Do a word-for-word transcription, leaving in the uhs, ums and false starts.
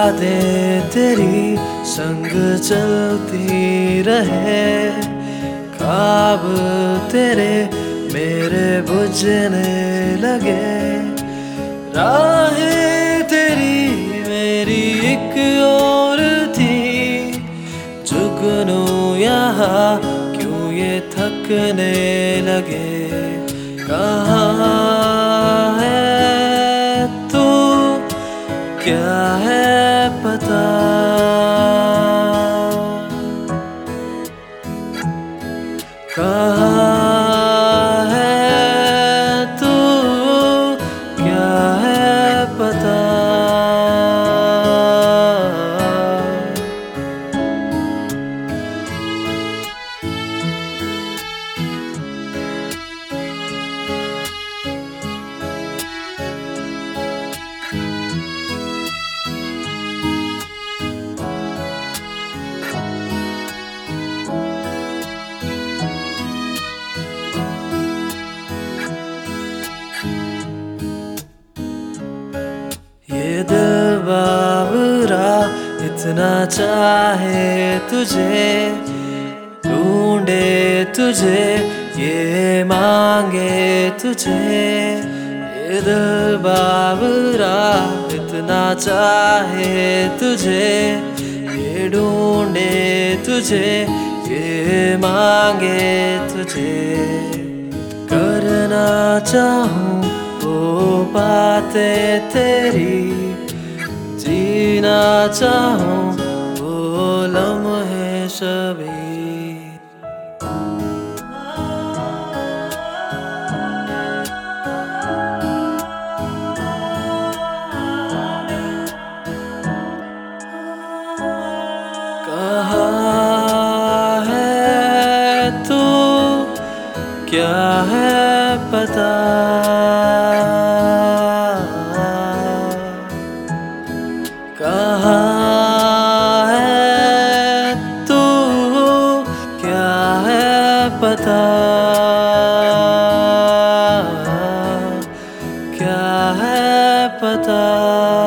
यादें तेरी संग चलती रहे, ख्वाब तेरे मेरे बुझने लगे। राहें तेरी मेरी एक और थी, जुगनू यहाँ क्यों ये थकने लगे। कहाँ है तू, क्या है पता। कहाँ है तू, क्या है पता। ये दिल बावरा इतना चाहे तुझे, ढूंढे तुझे ये मांगे तुझे। ये दिल बावरा इतना चाहे तुझे, ये ढूंढे तुझे ये मांगे तुझे। करना चाहूँ वो बातें तेरी, जीना चाहूँ वो लम्हे सभी। कहाँ है तू, क्या है पता। कहाँ है तू, क्या है पता। क्या है पता।